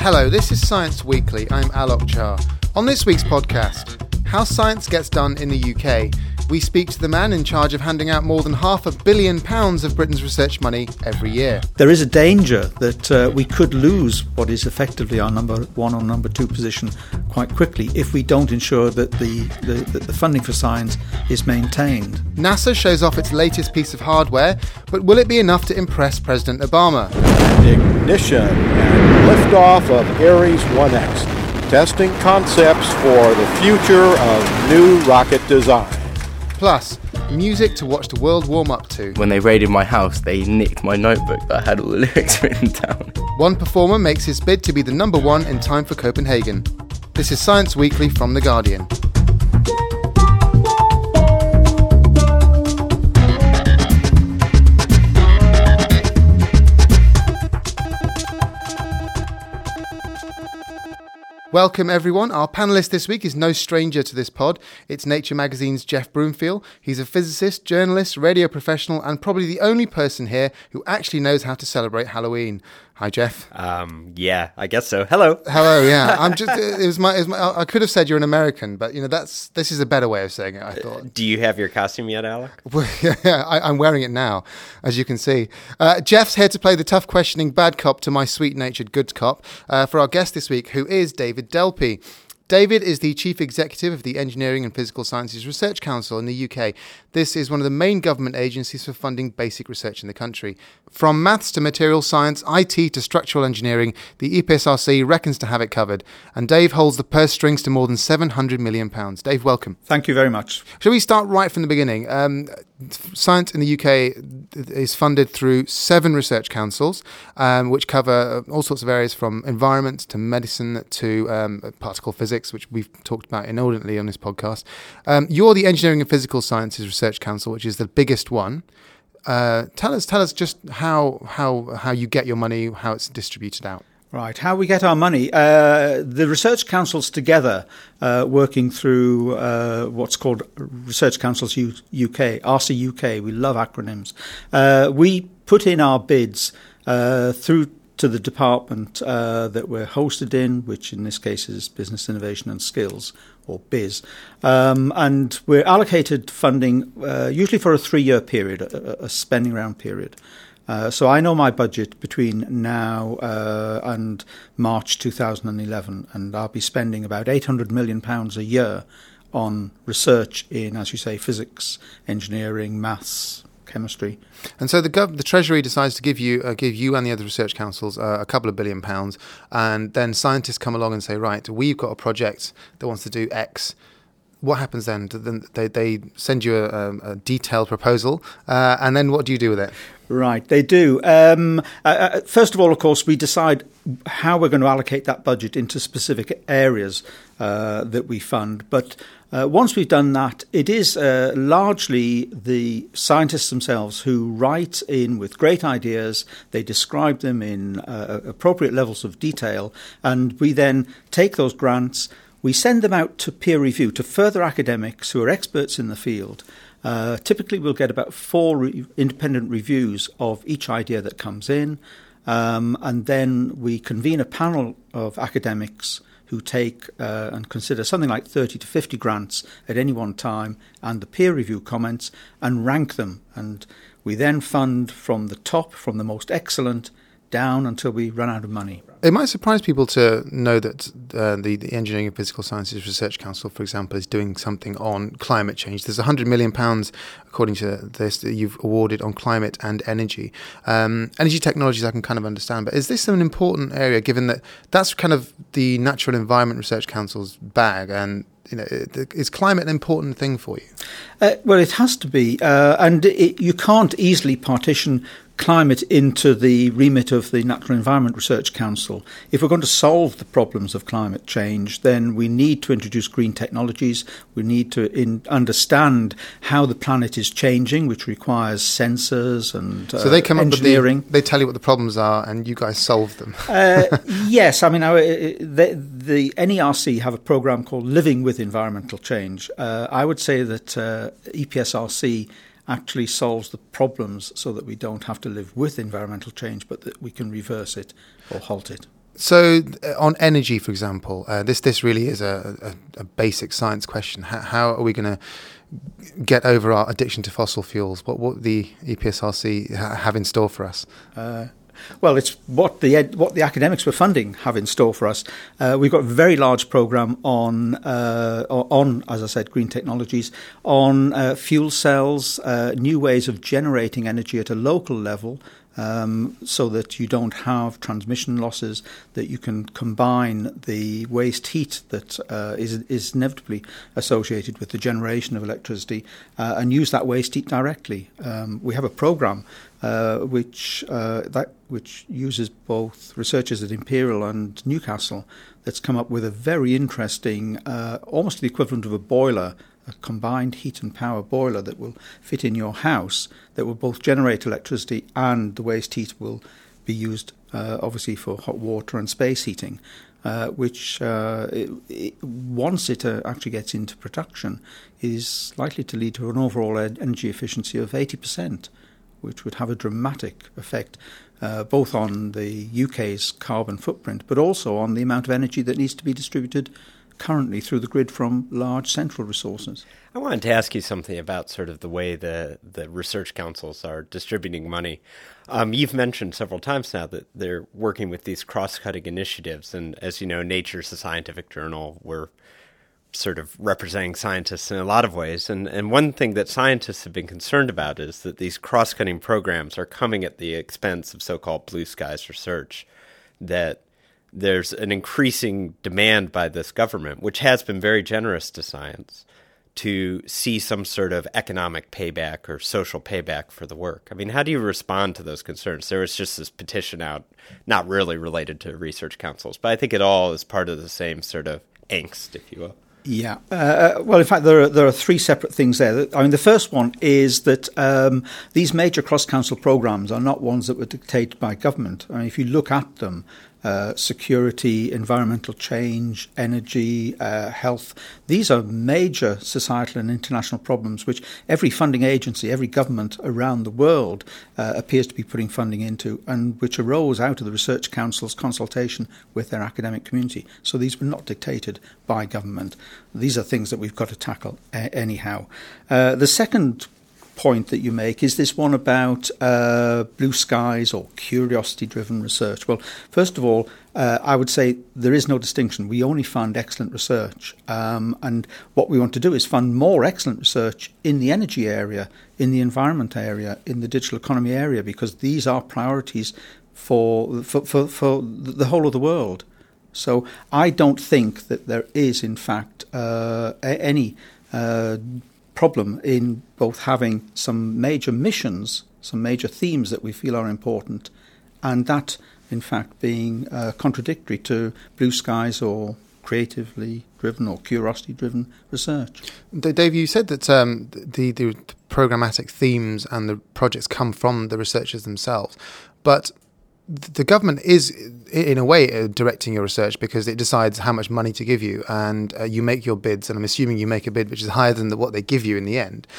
Hello, this is Science Weekly. I'm Alok Char. On this week's podcast, how science gets done in the UK. We speak to the man in charge of handing out more than £500 million of Britain's research money every year. There is a danger that we could lose what is effectively our number one or number two position quite quickly if we don't ensure that the funding for science is maintained. NASA shows off its latest piece of hardware, but will it be enough to impress President Obama? Ignition and liftoff of Ares 1X, testing concepts for the future of new rocket design. Plus, music to watch the world warm up to. When they raided my house, they nicked my notebook that had all the lyrics written down. One performer makes his bid to be the number one in time for Copenhagen. This is Science Weekly from The Guardian. Welcome everyone. Our panellist this week is no stranger to this pod. It's Nature Magazine's Jeff Broomfield. He's a physicist, journalist, radio professional, and probably the only person here who actually knows how to celebrate Halloween. Hi, Jeff. Yeah, I guess so. Hello. Hello. Yeah, it was my. I could have said you're an American, but this is a better way of saying it, I thought. Do you have your costume yet, Alec? Yeah, I'm wearing it now, as you can see. Jeff's here to play the tough questioning bad cop to my sweet-natured good cop for our guest this week, who is David Delpy. David is the Chief Executive of the Engineering and Physical Sciences Research Council in the UK. This is one of the main government agencies for funding basic research in the country. From maths to material science, IT to structural engineering, the EPSRC reckons to have it covered. And Dave holds the purse strings to more than £700 million. Dave, welcome. Thank you very much. Shall we start right from the beginning? Science in the UK is funded through 7 research councils, which cover all sorts of areas from environment to medicine to particle physics, which we've talked about inordinately on this podcast. You're the Engineering and Physical Sciences Research Council, which is the biggest one. Tell us just how you get your money, how it's distributed out. Right, how we get our money. The research councils together, working through what's called Research Councils UK, RCUK, we love acronyms. We put in our bids through to the department that we're hosted in, which in this case is Business Innovation and Skills, or BIS. And we're allocated funding usually for a 3-year period, a spending round period. So I know my budget between now and March 2011, and I'll be spending about £800 million a year on research in, as you say, physics, engineering, maths, chemistry. And so the Treasury decides to give you and the other research councils a couple of £1 billion, and then scientists come along and say, right, we've got a project that wants to do X. What happens then? They send you a detailed proposal, and then what do you do with it? Right, they do. First of all, of course, we decide how we're going to allocate that budget into specific areas that we fund. But once we've done that, it is largely the scientists themselves who write in with great ideas. They describe them in appropriate levels of detail, and we then take those grants. We send them out to peer review, to further academics who are experts in the field. Typically, we'll get about 4 independent reviews of each idea that comes in, and then we convene a panel of academics who take and consider something like 30 to 50 grants at any one time and the peer review comments and rank them. And we then fund from the top, from the most excellent, down until we run out of money. It might surprise people to know that the Engineering and Physical Sciences Research Council, for example, is doing something on climate change. There's £100 million, according to this, that you've awarded on climate and energy. Energy technologies I can kind of understand, but is this an important area, given that that's kind of the Natural Environment Research Council's bag, and is climate an important thing for you? Well, it has to be, and you can't easily partition climate into the remit of the Natural Environment Research Council. If we're going to solve the problems of climate change, then we need to introduce green technologies. We need to understand how the planet is changing, which requires sensors and so they come engineering. They tell you what the problems are, and you guys solve them. Yes, I mean, the NERC have a program called Living with Environmental Change. I would say that EPSRC actually solves the problems so that we don't have to live with environmental change, but that we can reverse it or halt it. So on energy, for example, this really is a basic science question. How are we going to get over our addiction to fossil fuels? What the EPSRC have in store for us? Well, it's what the academics we're funding have in store for us. We've got a very large programme on, as I said, green technologies, on fuel cells, new ways of generating energy at a local level, so that you don't have transmission losses, that you can combine the waste heat that is inevitably associated with the generation of electricity and use that waste heat directly. We have a programme which uses both researchers at Imperial and Newcastle that's come up with a very interesting, almost the equivalent of a boiler, a combined heat and power boiler that will fit in your house, that will both generate electricity and the waste heat will be used obviously for hot water and space heating, which once it actually gets into production is likely to lead to an overall energy efficiency of 80%, which would have a dramatic effect both on the UK's carbon footprint, but also on the amount of energy that needs to be distributed currently through the grid from large central resources. I wanted to ask you something about sort of the way the research councils are distributing money. You've mentioned several times now that they're working with these cross-cutting initiatives, and as you know, Nature's a scientific journal. We're sort of representing scientists in a lot of ways, and one thing that scientists have been concerned about is that these cross-cutting programs are coming at the expense of so-called blue skies research, that there's an increasing demand by this government, which has been very generous to science, to see some sort of economic payback or social payback for the work. I mean, how do you respond to those concerns? There was just this petition out, not really related to research councils, but I think it all is part of the same sort of angst, if you will. Yeah. Well, in fact, there are three separate things there. I mean, the first one is that these major cross-council programs are not ones that were dictated by government. I mean, if you look at them, security, environmental change, energy, health, these are major societal and international problems which every funding agency, every government around the world appears to be putting funding into, and which arose out of the Research Council's consultation with their academic community. So these were not dictated by government. These are things that we've got to tackle anyhow. The second point that you make is this one about blue skies or curiosity-driven research. Well, first of all, I would say there is no distinction. We only fund excellent research, and what we want to do is fund more excellent research in the energy area, in the environment area, in the digital economy area, because these are priorities for the whole of the world. So I don't think that there is, in fact, any problem in both having some major missions, some major themes that we feel are important, and that, in fact, being contradictory to blue skies or creatively driven or curiosity-driven research. Dave, you said that the programmatic themes and the projects come from the researchers themselves, but the government is, in a way, directing your research because it decides how much money to give you, and you make your bids, and I'm assuming you make a bid which is higher than what they give you in the end.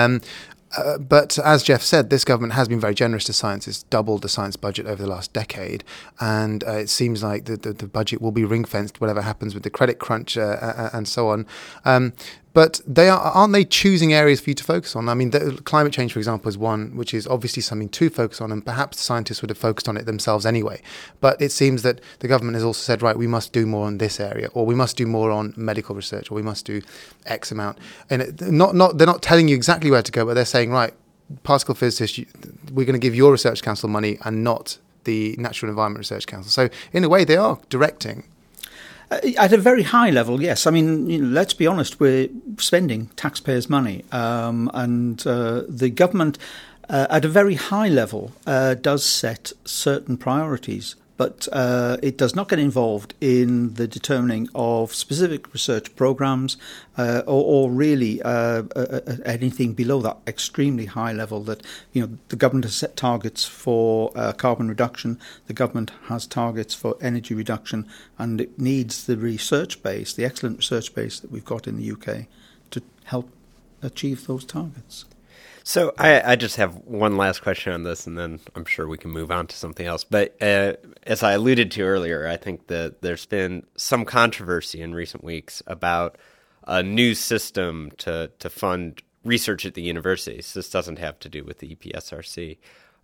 But as Jeff said, this government has been very generous to science. It's doubled the science budget over the last decade, and it seems like the budget will be ring-fenced, whatever happens with the credit crunch and so on. But aren't they choosing areas for you to focus on? I mean, climate change, for example, is one which is obviously something to focus on, and perhaps scientists would have focused on it themselves anyway. But it seems that the government has also said, right, we must do more on this area, or we must do more on medical research, or we must do X amount. And they're not telling you exactly where to go, but they're saying, right, particle physicists, we're going to give your research council money and not the Natural Environment Research Council. So in a way, they are directing. At a very high level, yes. I mean, let's be honest, we're spending taxpayers' money, and the government, at a very high level, does set certain priorities, but it does not get involved in the determining of specific research programs or really anything below that extremely high level. That, you know, the government has set targets for carbon reduction, the government has targets for energy reduction, and it needs the research base, the excellent research base that we've got in the UK, to help achieve those targets. So I just have one last question on this, and then I'm sure we can move on to something else. But as I alluded to earlier, I think that there's been some controversy in recent weeks about a new system to fund research at the universities. This doesn't have to do with the EPSRC.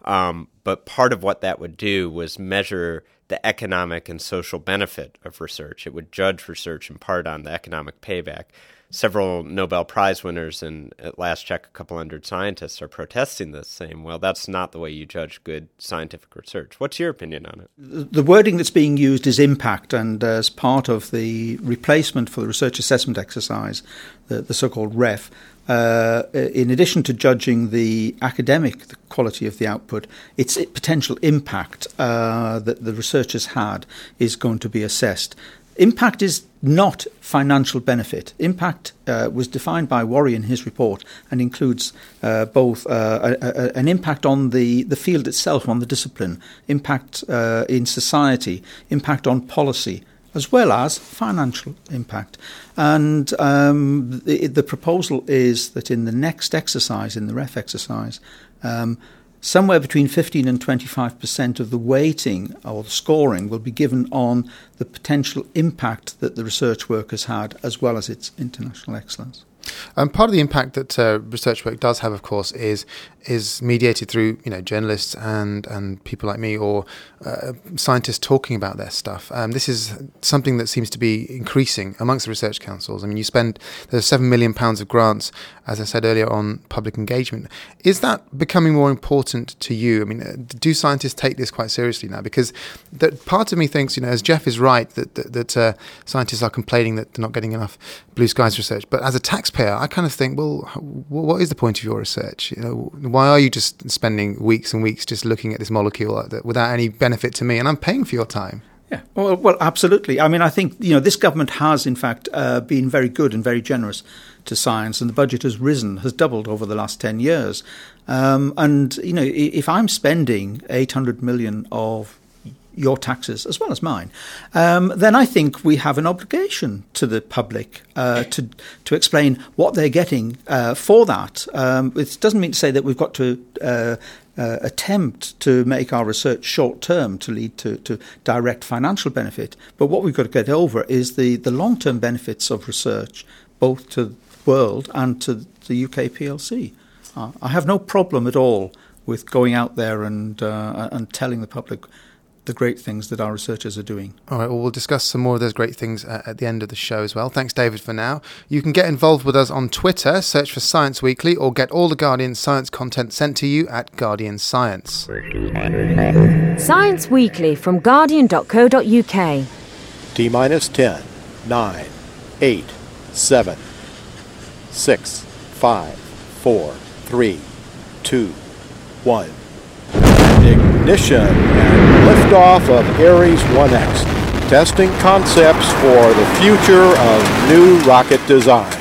But part of what that would do was measure the economic and social benefit of research. It would judge research in part on the economic payback. Several Nobel Prize winners and, at last check, a couple hundred scientists are protesting this, saying, well, that's not the way you judge good scientific research. What's your opinion on it? The wording that's being used is impact, and as part of the replacement for the research assessment exercise, the so-called REF, in addition to judging the academic quality of the output, its potential impact that the research has had is going to be assessed. Impact is not financial benefit. Impact was defined by Worry in his report and includes both an impact on the field itself, on the discipline, impact in society, impact on policy, as well as financial impact. And the proposal is that in the next exercise, in the REF exercise, somewhere between 15 and 25% of the weighting or the scoring will be given on the potential impact that the research work has had, as well as its international excellence. Part of the impact that research work does have, of course, is mediated through journalists and people like me, or scientists talking about their stuff. This is something that seems to be increasing amongst the research councils. I mean, there's £7 million of grants, as I said earlier, on public engagement. Is that becoming more important to you? I mean, do scientists take this quite seriously now? Because part of me thinks, as Jeff is right, that scientists are complaining that they're not getting enough blue skies research. But as a taxpayer, I kind of think, well, what is the point of your research? Why are you just spending weeks and weeks just looking at this molecule without any benefit to me? And I'm paying for your time. Yeah, well, absolutely. I mean, I think this government has, in fact, been very good and very generous to science, and the budget has doubled over the last 10 years. And if I'm spending 800 million of your taxes as well as mine, then I think we have an obligation to the public to explain what they're getting for that. It doesn't mean to say that we've got to attempt to make our research short-term to lead to direct financial benefit, but what we've got to get over is the long-term benefits of research, both to the world and to the UK PLC. I have no problem at all with going out there and telling the public the great things that our researchers are doing. All right, well, we'll discuss some more of those great things at the end of the show as well. Thanks, David, for now. You can get involved with us on Twitter, search for Science Weekly, or get all the Guardian science content sent to you at Guardian Science. Science Weekly from Guardian.co.uk. T-minus 10, 9, 8, 7, 6, 5, 4, 3, 2, 1. Ignition and liftoff of Ares 1X, testing concepts for the future of new rocket design.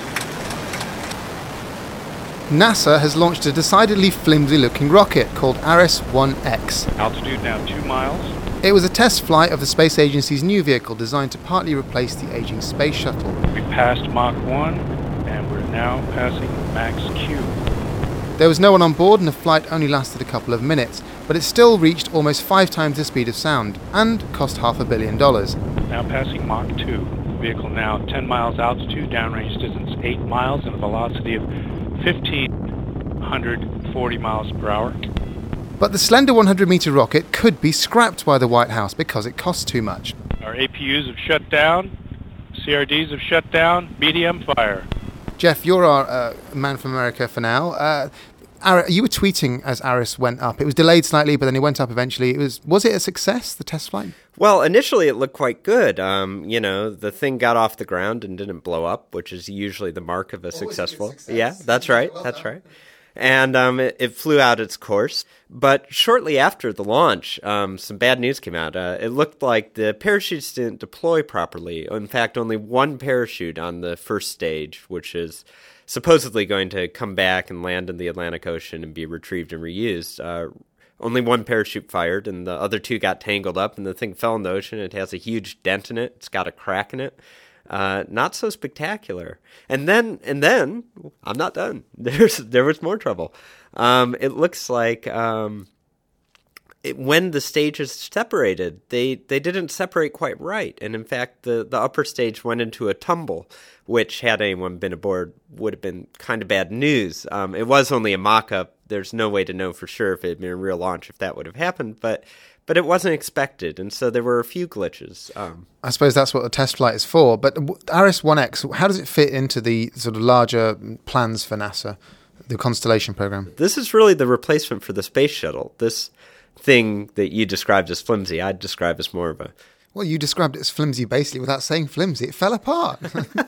NASA has launched a decidedly flimsy-looking rocket called Ares 1X. Altitude now 2 miles. It was a test flight of the space agency's new vehicle designed to partly replace the aging space shuttle. We passed Mach 1, and we're now passing Max Q. There was no one on board, and the flight only lasted a couple of minutes, but it still reached almost 5 times the speed of sound and cost $500 million. Now passing Mach 2. Vehicle now 10 miles altitude, downrange distance 8 miles, and a velocity of 1,540 miles per hour. But the slender 100-meter rocket could be scrapped by the White House because it costs too much. Our APUs have shut down, CRDs have shut down, BDM fire. Jeff, you're our man from America for now. You were tweeting as Ares went up. It was delayed slightly, but then it went up eventually. Was it a success, the test flight? Well, initially it looked quite good. The thing got off the ground and didn't blow up, which is usually the mark of a successful. Yeah, that's right. That's right. And it flew out its course. But shortly after the launch, some bad news came out. It looked like the parachutes didn't deploy properly. In fact, only one parachute on the first stage, which is supposedly going to come back and land in the Atlantic Ocean and be retrieved and reused. Only one parachute fired, and the other two got tangled up, and the thing fell in the ocean. It has a huge dent in it. It's got a crack in it. Not so spectacular. And then I'm not done. There was more trouble. It looks like when the stages separated, they didn't separate quite right. And in fact, the upper stage went into a tumble, which, had anyone been aboard, would have been kind of bad news. It was only a mock-up. There's no way to know for sure if it had been a real launch if that would have happened, but it wasn't expected, and so there were a few glitches. I suppose that's what a test flight is for. But ARES-1X, how does it fit into the sort of larger plans for NASA, the Constellation program? This is really the replacement for the space shuttle. This thing that you described as flimsy, I'd describe as more of a... Well, you described it as flimsy basically without saying flimsy. It fell apart.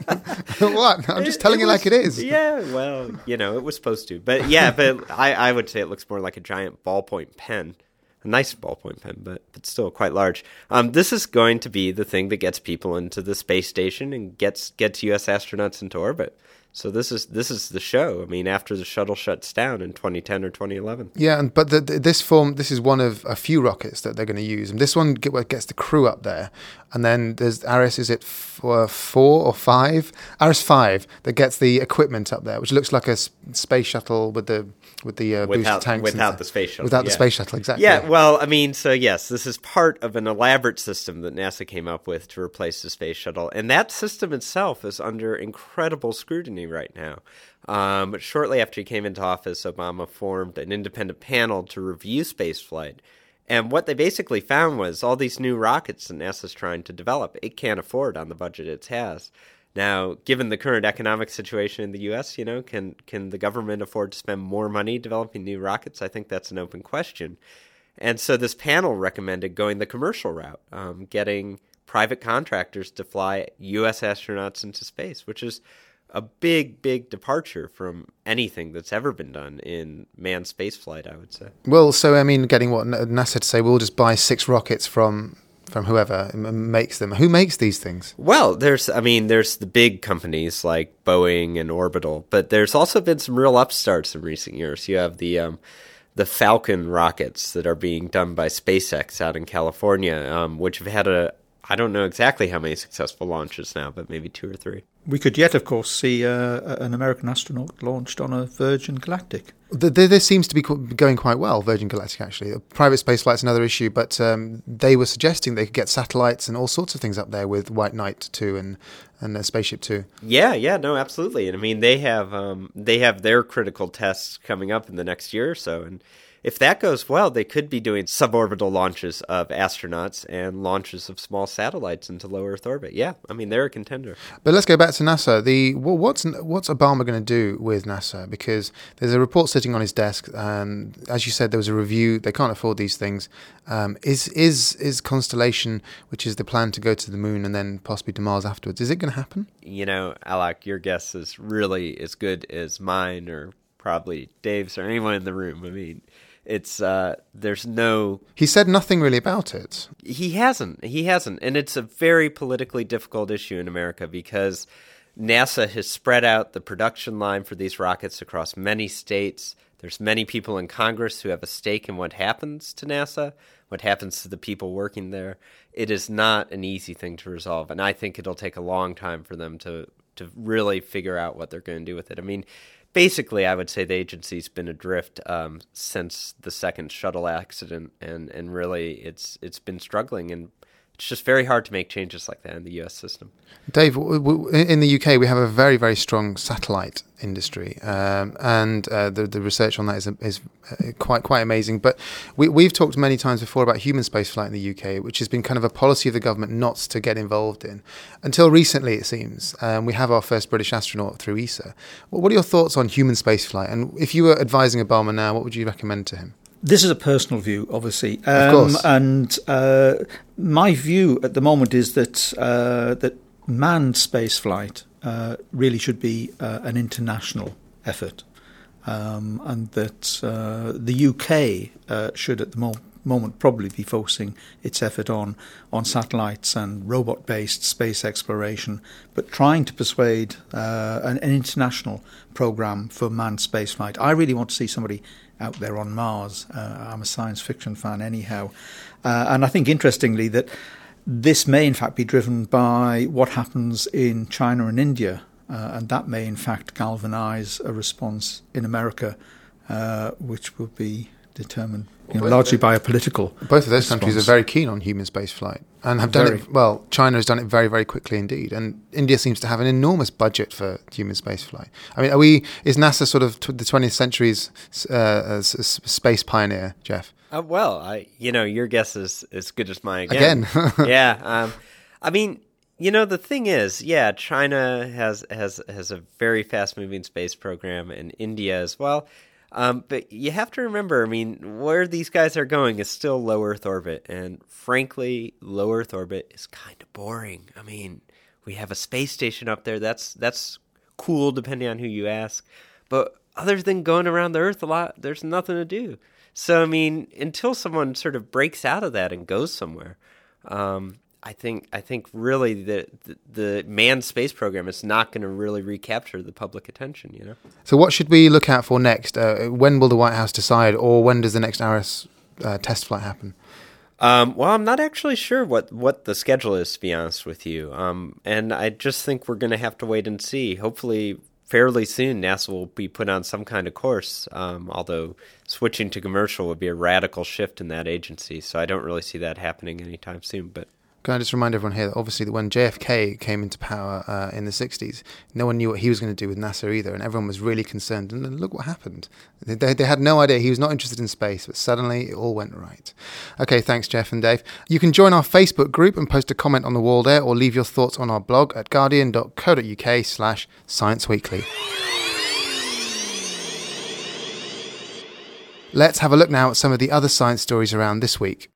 What? I'm just telling you like it is. Yeah, well, it was supposed to. But yeah, I would say it looks more like a giant ballpoint pen. A nice ballpoint pen, but still quite large. This is going to be the thing that gets people into the space station and gets U.S. astronauts into orbit. So this is the show. I mean, after the shuttle shuts down in 2010 or 2011. Yeah, but this is one of a few rockets that they're going to use. And this one gets the crew up there. And then there's ARES, is it 4 or 5? ARES-5 that gets the equipment up there, which looks like a space shuttle with the booster tanks. Without the space shuttle. Without the space shuttle, exactly. Yeah, well, I mean, so yes, this is part of an elaborate system that NASA came up with to replace the space shuttle. And that system itself is under incredible scrutiny right now. Shortly after he came into office, Obama formed an independent panel to review spaceflight. And what they basically found was all these new rockets that NASA's trying to develop, it can't afford on the budget it has. Now, given the current economic situation in the U.S., can the government afford to spend more money developing new rockets? I think that's an open question. And so this panel recommended going the commercial route, getting private contractors to fly U.S. astronauts into space, which is a big, big departure from anything that's ever been done in manned spaceflight, I would say. Well, so, I mean, getting what NASA to say, we'll just buy 6 rockets from whoever makes them. Who makes these things? Well, there's the big companies like Boeing and Orbital, but there's also been some real upstarts in recent years. You have the Falcon rockets that are being done by SpaceX out in California, which have had I don't know exactly how many successful launches now, but maybe 2 or 3. We could yet, of course, see an American astronaut launched on a Virgin Galactic. This seems to be going quite well, Virgin Galactic, actually. Private space flight's another issue, but they were suggesting they could get satellites and all sorts of things up there with White Knight 2 and Spaceship 2. Yeah, no, absolutely. And I mean, they have their critical tests coming up in the next year or so, and if that goes well, they could be doing suborbital launches of astronauts and launches of small satellites into low Earth orbit. Yeah, I mean, they're a contender. But let's go back to NASA. What's Obama going to do with NASA? Because there's a report sitting on his desk, and as you said, there was a review. They can't afford these things. Is Constellation, which is the plan to go to the moon and then possibly to Mars afterwards, is it going to happen? Alec, your guess is really as good as mine or probably Dave's or anyone in the room. I mean, it's there's no... He said nothing really about it. He hasn't. And it's a very politically difficult issue in America because NASA has spread out the production line for these rockets across many states. There's many people in Congress who have a stake in what happens to NASA, what happens to the people working there. It is not an easy thing to resolve, and I think it'll take a long time for them to really figure out what they're going to do with it. I mean, basically, I would say the agency's been adrift since the second shuttle accident, and really it's been struggling, and it's just very hard to make changes like that in the U.S. system. Dave, in the UK, we have a very, very strong satellite industry, and the research on that is quite amazing. But we've talked many times before about human spaceflight in the UK, which has been kind of a policy of the government not to get involved in. Until recently, it seems. We have our first British astronaut through ESA. What are your thoughts on human spaceflight? And if you were advising Obama now, what would you recommend to him? This is a personal view, obviously. Of course. And my view at the moment is that manned spaceflight really should be an international effort, and that the UK should at the moment probably be focusing its effort on satellites and robot-based space exploration, but trying to persuade an international program for manned spaceflight. I really want to see somebody out there on Mars. I'm a science fiction fan anyhow. And I think, interestingly, that this may in fact be driven by what happens in China and India, and that may in fact galvanise a response in America, which will be determined largely by a political Both of those response. countries are very keen on human spaceflight and have done it, well, China has done it very, very quickly indeed. And India seems to have an enormous budget for human spaceflight. I mean, is NASA sort of the 20th century's space pioneer, Jeff? Well, your guess is as good as mine Again. Yeah. I mean, the thing is, China has a very fast-moving space program, and India as well. But you have to remember, I mean, where these guys are going is still low Earth orbit. And frankly, low Earth orbit is kind of boring. I mean, we have a space station up there. That's cool, depending on who you ask. But other than going around the Earth a lot, there's nothing to do. So, I mean, until someone sort of breaks out of that and goes somewhere, I think really the manned space program is not going to really recapture the public attention, So what should we look out for next? When will the White House decide, or when does the next ARISS test flight happen? Well, I'm not actually sure what the schedule is, to be honest with you. And I just think we're going to have to wait and see. Hopefully, fairly soon, NASA will be put on some kind of course, although switching to commercial would be a radical shift in that agency. So I don't really see that happening anytime soon. But Can I just remind everyone here that obviously when JFK came into power in the 60s, no one knew what he was going to do with NASA either, and everyone was really concerned. And then look what happened. They had no idea. He was not interested in space, but suddenly it all went right. Okay, thanks, Jeff and Dave. You can join our Facebook group and post a comment on the wall there, or leave your thoughts on our blog at guardian.co.uk/scienceweekly. Let's have a look now at some of the other science stories around this week.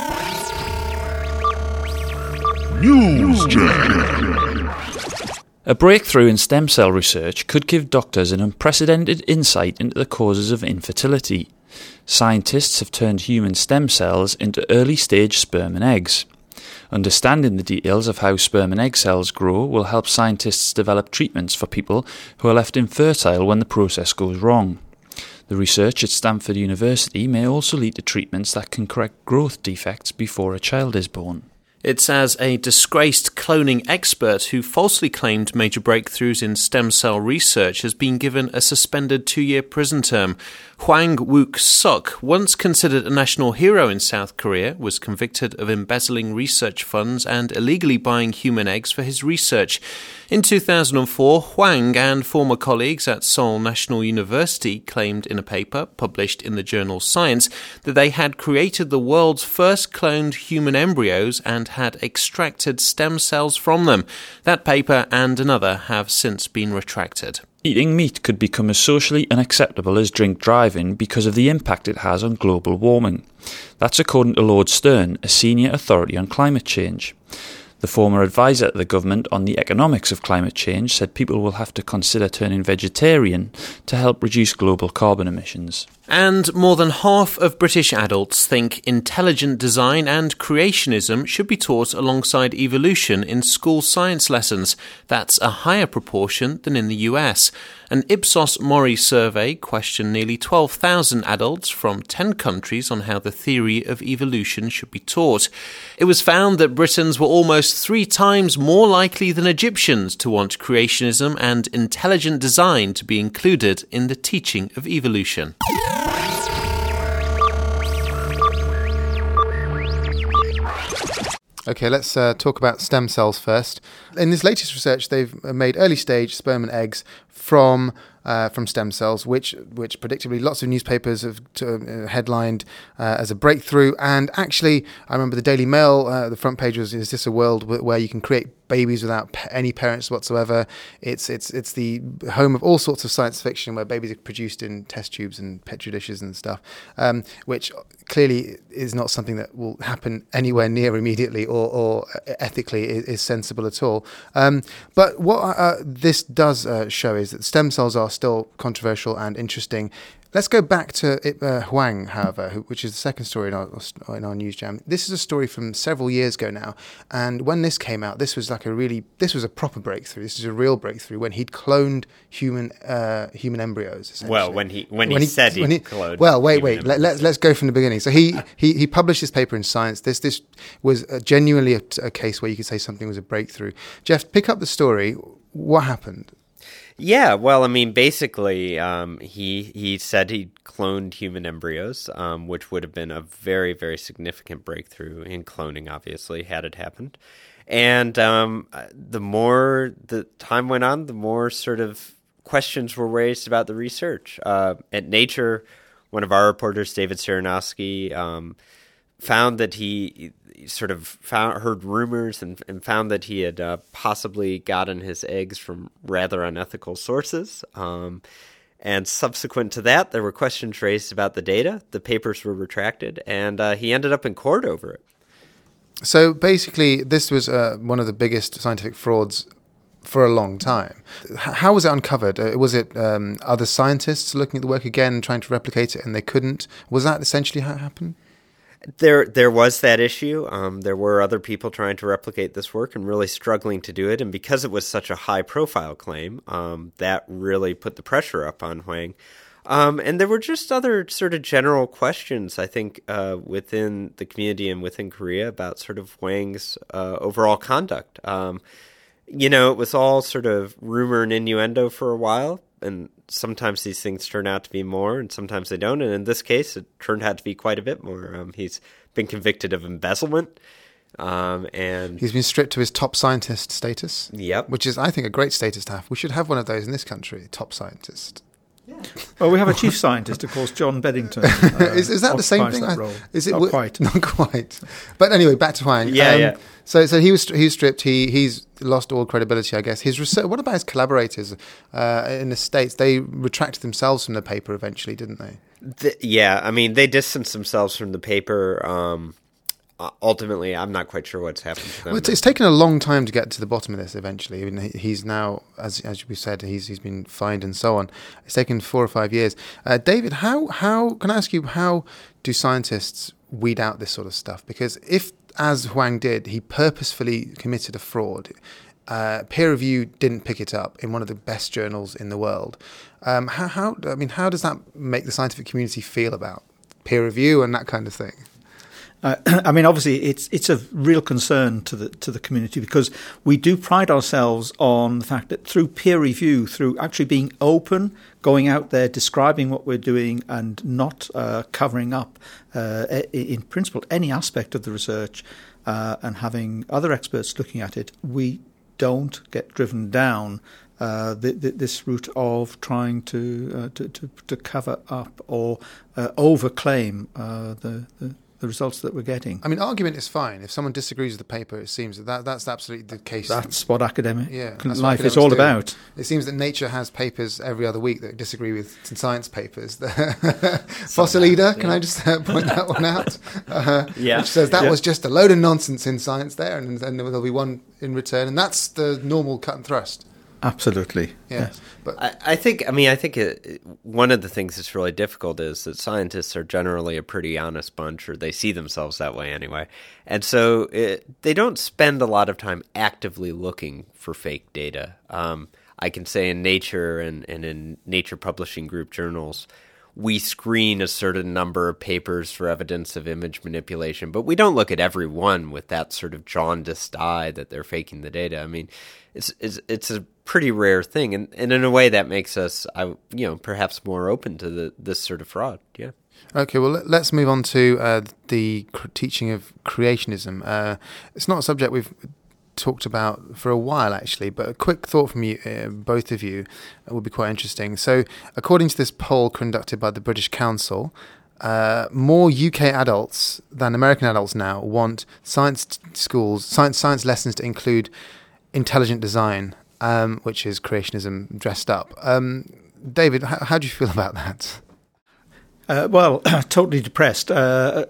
A breakthrough in stem cell research could give doctors an unprecedented insight into the causes of infertility. Scientists have turned human stem cells into early-stage sperm and eggs. Understanding the details of how sperm and egg cells grow will help scientists develop treatments for people who are left infertile when the process goes wrong. The research at Stanford University may also lead to treatments that can correct growth defects before a child is born. It's as a disgraced cloning expert who falsely claimed major breakthroughs in stem cell research has been given a suspended 2-year prison term. Hwang Wook-suk, once considered a national hero in South Korea, was convicted of embezzling research funds and illegally buying human eggs for his research. In 2004, Hwang and former colleagues at Seoul National University claimed in a paper published in the journal Science that they had created the world's first cloned human embryos and had extracted stem cells from them. That paper and another have since been retracted. Eating meat could become as socially unacceptable as drink driving because of the impact it has on global warming. That's according to Lord Stern, a senior authority on climate change. The former advisor to the government on the economics of climate change said people will have to consider turning vegetarian to help reduce global carbon emissions. And more than half of British adults think intelligent design and creationism should be taught alongside evolution in school science lessons. That's a higher proportion than in the US. An Ipsos Mori survey questioned nearly 12,000 adults from 10 countries on how the theory of evolution should be taught. It was found that Britons were almost 3 times more likely than Egyptians to want creationism and intelligent design to be included in the teaching of evolution. Okay, let's talk about stem cells first. In this latest research, they've made early-stage sperm and eggs from stem cells, which predictably lots of newspapers have headlined as a breakthrough. And actually, I remember the Daily Mail, the front page was, "Is this a world where you can create babies without any parents whatsoever?" It's the home of all sorts of science fiction where babies are produced in test tubes and petri dishes and stuff, which clearly is not something that will happen anywhere near immediately or ethically is sensible at all. But what this does show is that stem cells are still controversial and interesting. Let's go back to Huang, however, which is the second story in our news jam. This is a story from several years ago now, and when this came out, this was a proper breakthrough. This is a real breakthrough when he'd cloned human embryos. Well, when he said he cloned. Well, wait. Let's go from the beginning. So he published this paper in Science. This was genuinely a case where you could say something was a breakthrough. Jeff, pick up the story. What happened? Yeah, well, I mean, basically, he said he cloned human embryos, which would have been a very, very significant breakthrough in cloning, obviously, had it happened. And the more the time went on, the more sort of questions were raised about the research. At Nature, one of our reporters, David Saranowski, found that he sort of heard rumors and found that he had possibly gotten his eggs from rather unethical sources. And subsequent to that, there were questions raised about the data. The papers were retracted, and he ended up in court over it. So basically, this was one of the biggest scientific frauds for a long time. How was it uncovered? Was it other scientists looking at the work again and trying to replicate it, and they couldn't? Was that essentially how it happened? There was that issue. There were other people trying to replicate this work and really struggling to do it. And because it was such a high-profile claim, that really put the pressure up on Huang. And there were just other sort of general questions, I think, within the community and within Korea about sort of Huang's overall conduct. It was all sort of rumor and innuendo for a while, and sometimes these things turn out to be more, and sometimes they don't. And in this case, it turned out to be quite a bit more. He's been convicted of embezzlement, and he's been stripped to his top scientist status. Yep, which is, I think, a great status to have. We should have one of those in this country, top scientist. Yeah. Well, we have a chief scientist, of course, John Beddington. Is that the same thing? Is it not quite? Not quite. But anyway, back to Huang. Yeah. So he was stripped. He's lost all credibility, I guess. His research. What about his collaborators in the States? They retracted themselves from the paper eventually, didn't they? Yeah. I mean, they distanced themselves from the paper. Ultimately, I'm not quite sure what's happened to them. Well, it's taken a long time to get to the bottom of this eventually. I mean, he's now, as we said, he's been fined and so on. It's taken 4 or 5 years. David, how can I ask you, how do scientists weed out this sort of stuff? Because if, as Huang did, he purposefully committed a fraud, peer review didn't pick it up in one of the best journals in the world. How does that make the scientific community feel about peer review and that kind of thing? Obviously, it's a real concern to the community, because we do pride ourselves on the fact that through peer review, through actually being open, going out there, describing what we're doing, and not covering up, in principle, any aspect of the research, and having other experts looking at it, we don't get driven down this route of trying to cover up or overclaim the results that we're getting. I mean, argument is fine. If someone disagrees with the paper, it seems that's absolutely the case. That's what academic that's life is all about. It seems that Nature has papers every other week that disagree with science papers. Fossilida, can I just point that one out? Which says that was just a load of nonsense in Science there, and there'll be one in return, and that's the normal cut and thrust. Absolutely. Yeah. But I think one of the things that's really difficult is that scientists are generally a pretty honest bunch, or they see themselves that way anyway. And so they don't spend a lot of time actively looking for fake data. I can say in Nature and in Nature Publishing Group journals, we screen a certain number of papers for evidence of image manipulation, but we don't look at every one with that sort of jaundiced eye that they're faking the data. I mean, it's a pretty rare thing, and in a way that makes us, perhaps more open to this sort of fraud. Yeah. Okay, well, let's move on to the teaching of creationism. It's not a subject we've talked about for a while, actually, but a quick thought from you, both of you, would be quite interesting. So, according to this poll conducted by the British Council, more UK adults than American adults now want science lessons to include intelligent design, which is creationism dressed up. David, how do you feel about that? Totally depressed. But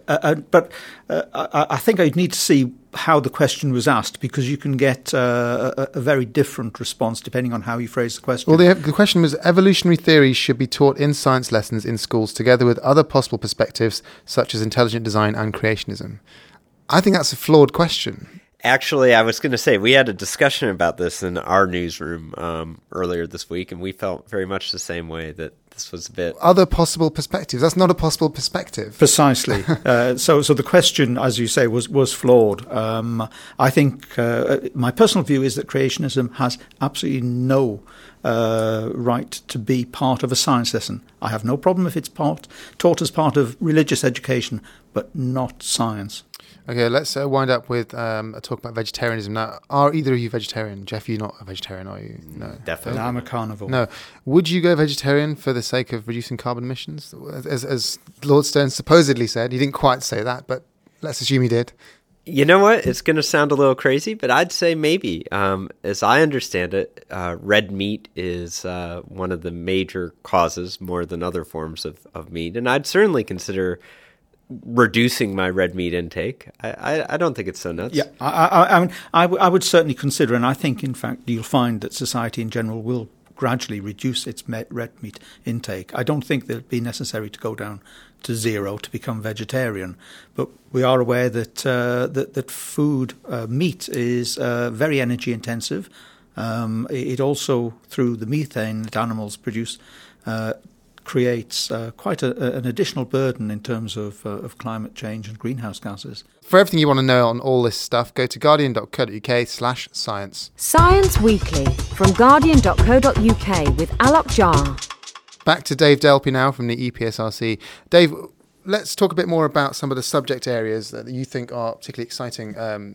I think I'd need to see how the question was asked, because you can get a very different response depending on how you phrase the question. Well, the question was, evolutionary theories should be taught in science lessons in schools together with other possible perspectives such as intelligent design and creationism. I think that's a flawed question. Actually, I was going to say, we had a discussion about this in our newsroom earlier this week, and we felt very much the same way, that this was a bit... Other possible perspectives. That's not a possible perspective. Precisely. So the question, as you say, was flawed. I think my personal view is that creationism has absolutely no right to be part of a science lesson. I have no problem if it's taught as part of religious education, but not science. Okay, let's wind up with a talk about vegetarianism. Now, are either of you vegetarian? Jeff, you're not a vegetarian, are you? No. Definitely. I'm a carnivore. No. Would you go vegetarian for the sake of reducing carbon emissions? As Lord Stern supposedly said, he didn't quite say that, but let's assume he did. You know what? It's going to sound a little crazy, but I'd say maybe. As I understand it, red meat is one of the major causes, more than other forms of meat. And I'd certainly consider reducing my red meat intake. I don't think it's so nuts. Yeah, I would certainly consider, and I think, in fact, you'll find that society in general will gradually reduce its red meat intake. I don't think that it'd be necessary to go down to zero to become vegetarian, but we are aware that that food, meat, is very energy intensive. It also, through the methane that animals produce, creates quite an additional burden in terms of climate change and greenhouse gases. For everything you want to know on all this stuff, go to guardian.co.uk/science. Science Weekly from guardian.co.uk with Alok Jha. Back to Dave Delpy now from the EPSRC. Dave, let's talk a bit more about some of the subject areas that you think are particularly exciting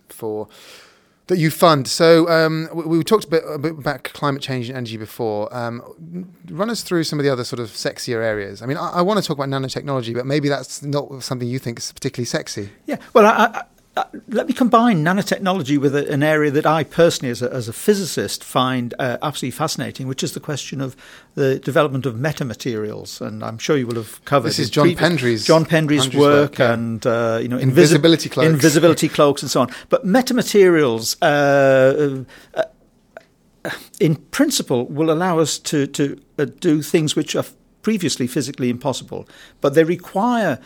that you fund. So we talked a bit about climate change and energy before. Run us through some of the other sort of sexier areas. I mean, I want to talk about nanotechnology, but maybe that's not something you think is particularly sexy. Yeah, well, let me combine nanotechnology with an area that I personally, as a physicist, find absolutely fascinating, which is the question of the development of metamaterials. And I'm sure you will have covered this is John Pendry's work, yeah. And invisibility cloaks and so on. But metamaterials, in principle, will allow us to do things which are previously physically impossible, but they require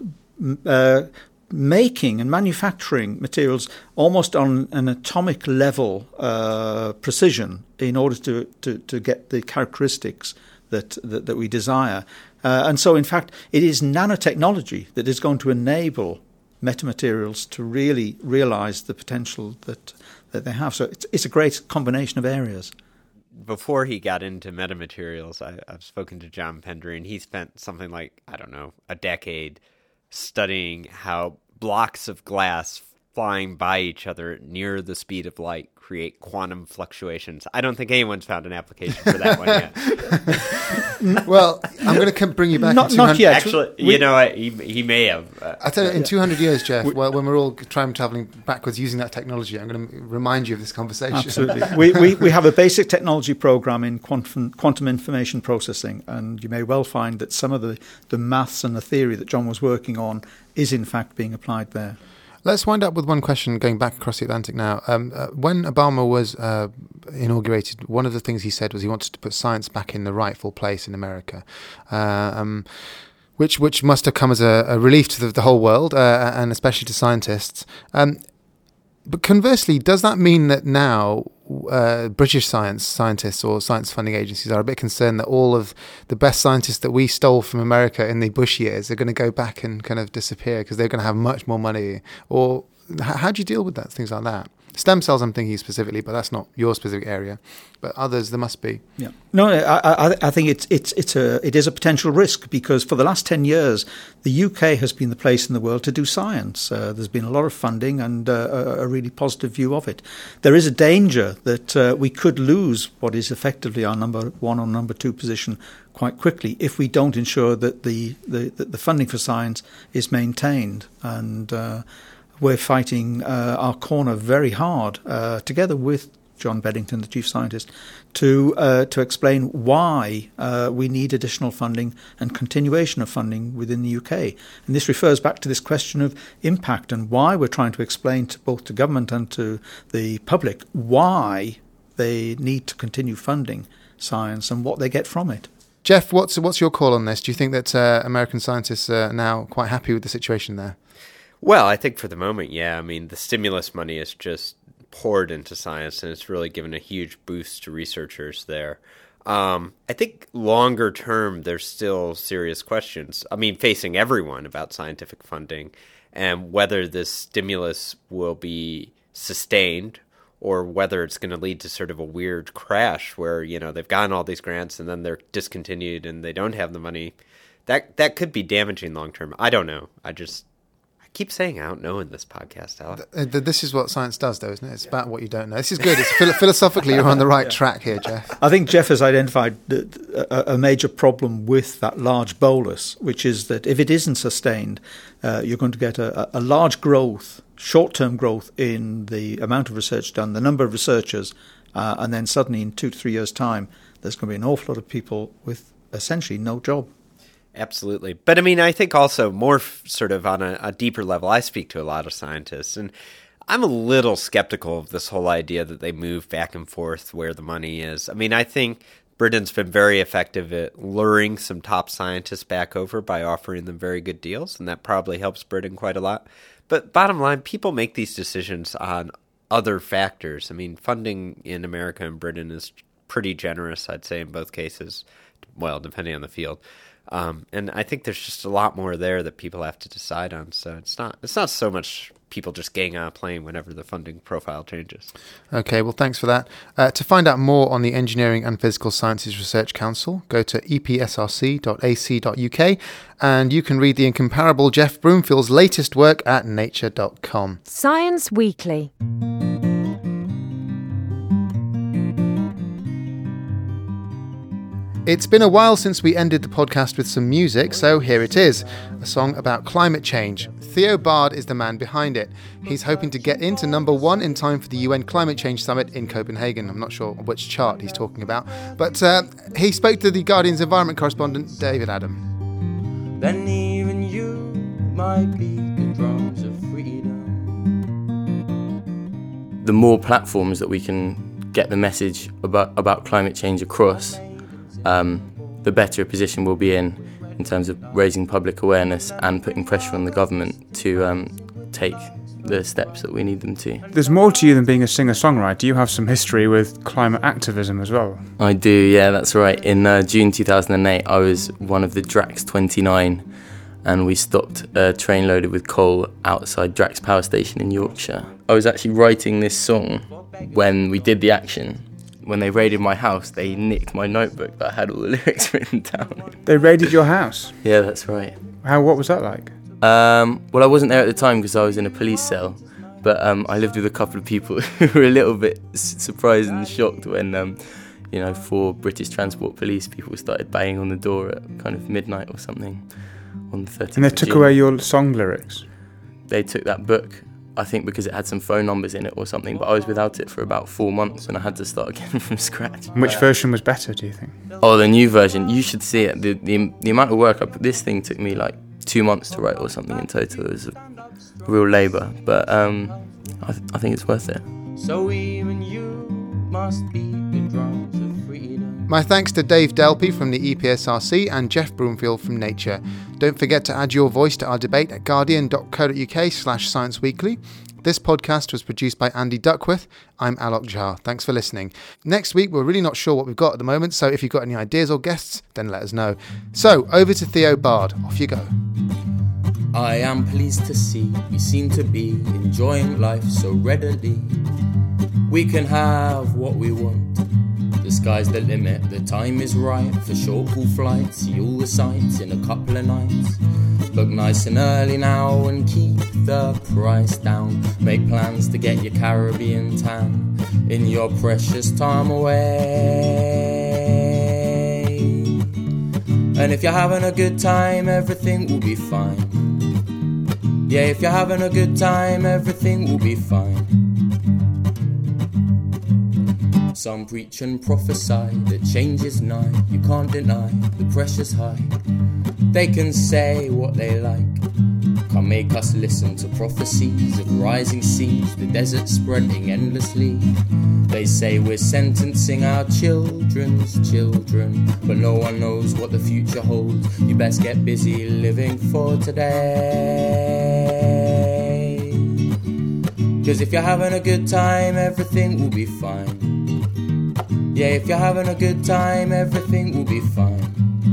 making and manufacturing materials almost on an atomic level precision in order to get the characteristics that we desire. And so, in fact, it is nanotechnology that is going to enable metamaterials to really realize the potential that they have. So it's a great combination of areas. Before he got into metamaterials, I've spoken to John Pendry, and he spent something like, I don't know, a decade studying how blocks of glass flying by each other near the speed of light create quantum fluctuations. I don't think anyone's found an application for that one yet. Well, I'm going to bring you back. Not yet. Actually, you know what? He may have. I tell you, in 200 years, Jeff, when we're all traveling backwards using that technology, I'm going to remind you of this conversation. Absolutely. we have a basic technology program in quantum information processing, and you may well find that some of the maths and the theory that John was working on is in fact being applied there. Let's wind up with one question going back across the Atlantic now. When Obama was inaugurated, one of the things he said was he wanted to put science back in the rightful place in America, which must have come as a relief to the whole world, and especially to scientists. But conversely, does that mean that now British scientists or science funding agencies are a bit concerned that all of the best scientists that we stole from America in the Bush years are going to go back and kind of disappear because they're going to have much more money? Or how do you deal with that, things like that? Stem cells, I'm thinking specifically, but that's not your specific area. But others, there must be. Yeah. No, I think it is a potential risk, because for the last 10 years, the UK has been the place in the world to do science. There's been a lot of funding and a really positive view of it. There is a danger that we could lose what is effectively our number one or number two position quite quickly if we don't ensure that the funding for science is maintained. And we're fighting our corner very hard, together with John Beddington, the chief scientist, to explain why we need additional funding and continuation of funding within the UK. And this refers back to this question of impact and why we're trying to explain to both to government and to the public why they need to continue funding science and what they get from it. Jeff, what's your call on this? Do you think that American scientists are now quite happy with the situation there? Well, I think for the moment, yeah. I mean, the stimulus money is just poured into science, and it's really given a huge boost to researchers there. I think longer term, there's still serious questions, facing everyone about scientific funding and whether this stimulus will be sustained or whether it's going to lead to sort of a weird crash where, they've gotten all these grants and then they're discontinued and they don't have the money. That could be damaging long term. I don't know. I keep saying I don't know in this podcast, Alec. This is what science does, though, isn't it? It's about what you don't know. This is good. It's philosophically, you're on the right track here, Jeff. I think Jeff has identified a major problem with that large bolus, which is that if it isn't sustained, you're going to get a large growth, short-term growth in the amount of research done, the number of researchers, and then suddenly in 2 to 3 years' time, there's going to be an awful lot of people with essentially no job. Absolutely. But I think also more sort of on a deeper level, I speak to a lot of scientists, and I'm a little skeptical of this whole idea that they move back and forth where the money is. I think Britain's been very effective at luring some top scientists back over by offering them very good deals, and that probably helps Britain quite a lot. But bottom line, people make these decisions on other factors. Funding in America and Britain is pretty generous, I'd say, in both cases, well, depending on the field. And I think there's just a lot more there that people have to decide on. So it's not so much people just getting on a plane whenever the funding profile changes. Okay, well, thanks for that. To find out more on the Engineering and Physical Sciences Research Council, go to epsrc.ac.uk and you can read the incomparable Jeff Broomfield's latest work at nature.com. Science Weekly. It's been a while since we ended the podcast with some music, so here it is, a song about climate change. Theo Bard is the man behind it. He's hoping to get into number 1 in time for the UN Climate Change Summit in Copenhagen. I'm not sure which chart he's talking about, but he spoke to the Guardian's environment correspondent, David Adam. Then even you might be the drums of freedom. The more platforms that we can get the message about climate change across, the better a position we'll be in terms of raising public awareness and putting pressure on the government to take the steps that we need them to. There's more to you than being a singer-songwriter. You have some history with climate activism as well. I do, yeah, that's right. In June 2008, I was one of the Drax 29, and we stopped a train loaded with coal outside Drax Power Station in Yorkshire. I was actually writing this song when we did the action. When they raided my house, they nicked my notebook that had all the lyrics written down. They raided your house? Yeah, that's right. What was that like? Well, I wasn't there at the time because I was in a police cell, but I lived with a couple of people who were a little bit surprised and shocked when, 4 British Transport Police people started banging on the door at kind of midnight or something on the 13th And they took away your song lyrics? They took that book. I think because it had some phone numbers in it or something, but I was without it for about 4 months and I had to start again from scratch. And which version was better, do you think? Oh, the new version. You should see it. The amount of work this thing took me like 2 months to write or something in total. It was a real labour, but I think it's worth it. So even you must be the drums of freedom. My thanks to Dave Delpy from the EPSRC and Jeff Broomfield from Nature. Don't forget to add your voice to our debate at guardian.co.uk/scienceweekly. This podcast was produced by Andy Duckworth. I'm Alok Jha. Thanks for listening. Next week, we're really not sure what we've got at the moment, so if you've got any ideas or guests, then let us know. So, over to Theo Bard. Off you go. I am pleased to see we seem to be enjoying life so readily. We can have what we want. The sky's the limit, the time is right for short haul flights. See all the sights in a couple of nights. Look nice and early now and keep the price down. Make plans to get your Caribbean tan in your precious time away. And if you're having a good time, everything will be fine. Yeah, if you're having a good time, everything will be fine. Some preach and prophesy that change is nigh. You can't deny the pressure's high. They can say what they like, can't make us listen to prophecies of rising seas, the desert spreading endlessly. They say we're sentencing our children's children, but no one knows what the future holds. You best get busy living for today. 'Cause if you're having a good time, everything will be fine. Yeah, if you're having a good time, everything will be fine.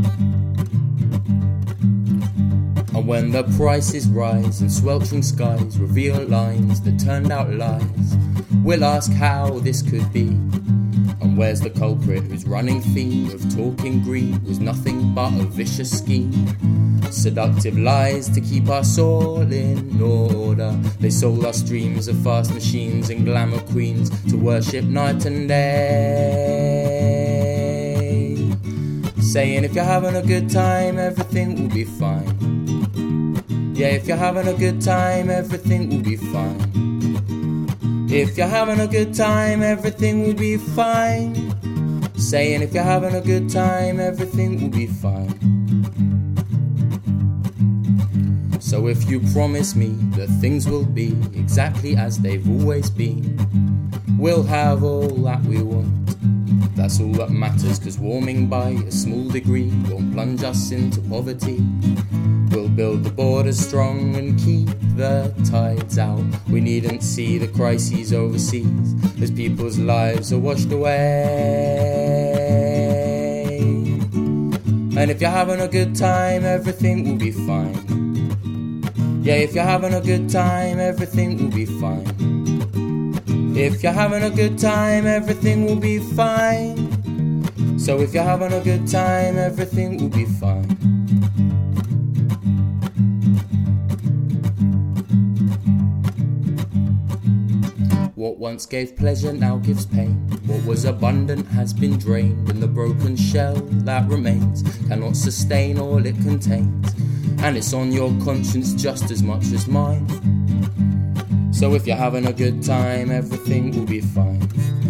And when the prices rise and sweltering skies reveal lines that turned out lies, we'll ask how this could be. And where's the culprit whose running theme of talking greed was nothing but a vicious scheme? Seductive lies to keep us all in order. They sold us dreams of fast machines and glamour queens to worship night and day, saying if you're having a good time, everything will be fine. Yeah, if you're having a good time, everything will be fine. If you're having a good time, everything will be fine. Saying if you're having a good time, everything will be fine. So if you promise me that things will be exactly as they've always been, we'll have all that we want. That's all that matters, 'cause warming by a small degree won't plunge us into poverty. We'll build the borders strong and keep the tides out. We needn't see the crises overseas as people's lives are washed away. And if you're having a good time, everything will be fine. Yeah, if you're having a good time, everything will be fine. If you're having a good time, everything will be fine. So if you're having a good time, everything will be fine. What once gave pleasure now gives pain. What was abundant has been drained, and the broken shell that remains cannot sustain all it contains. And it's on your conscience just as much as mine. So if you're having a good time, everything will be fine.